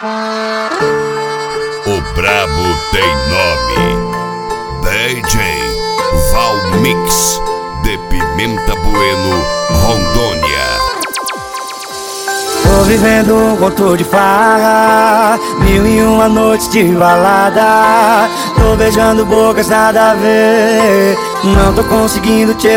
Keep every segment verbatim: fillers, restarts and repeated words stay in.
O brabo tem nome. D J Valmix, de Pimenta Bueno, Rondônia. Tô vivendo um conto de farra, mil e uma noites de balada. Tô beijando bocas nada a ver, não tô conseguindo te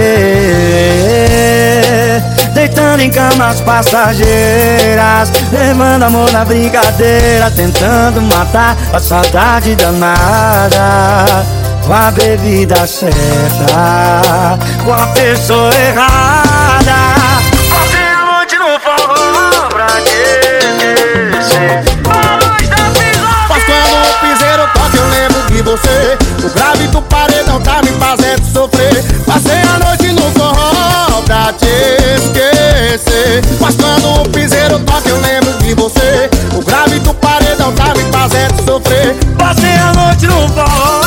esquecer. Deitando em camas passageiras, levando amor na brincadeira, tentando matar a saudade danada. Com a bebida certa, com a pessoa errada. Passei a noite no forró pra te esquecer. A luz da pisada. Mas quando o piseiro toca eu lembro de você. O grave do paredão tá me fazendo sofrer. Passei a noite no forró pra te esquecer. Mas quando o piseiro toca eu lembro de você. O grave do paredão tá me fazendo sofrer. Passei a noite no forró.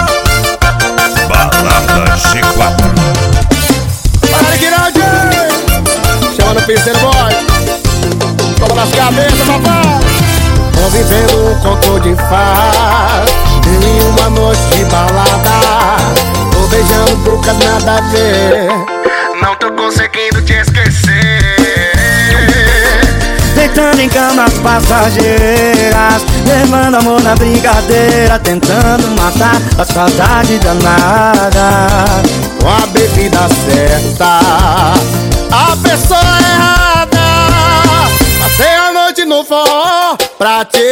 Balada G quatro. Para que não, chama no piseiro, boy. Toma nas cabeças, papai. Tô vivendo um conto de farra, mil e uma noite de balada. Tô beijando bocas nada a ver, não tô conseguindo te esquecer. Deitando em camas passageiras, levando amor na brincadeira, tentando matar a saudade danada. Com a bebida certa, a pessoa errada. Passei a noite no forró pra te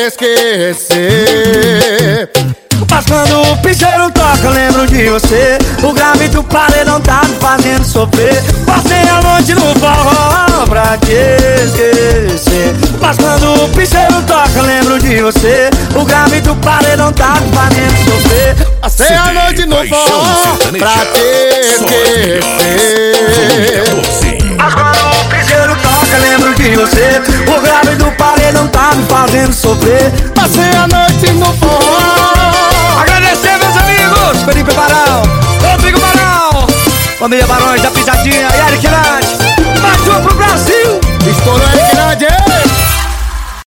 esquecer. Mas quando o piseiro toca eu lembro de você. O grave do paredão tá me fazendo sofrer. Passei a noite no forró pra te esquecer. Mas quando o piseiro toca eu lembro de você. O grave do paredão tá me fazendo sofrer. Passei a noite no forró pra te esquecer. Mas quando o piseiro toca eu lembro de você. O grave do paredão tá me fazendo sofrer. Passei a noite no forró. Agradecer meus amigos, Felipe Barão, Rodrigo Barão, família Barões da Pisadinha e Eric Nari.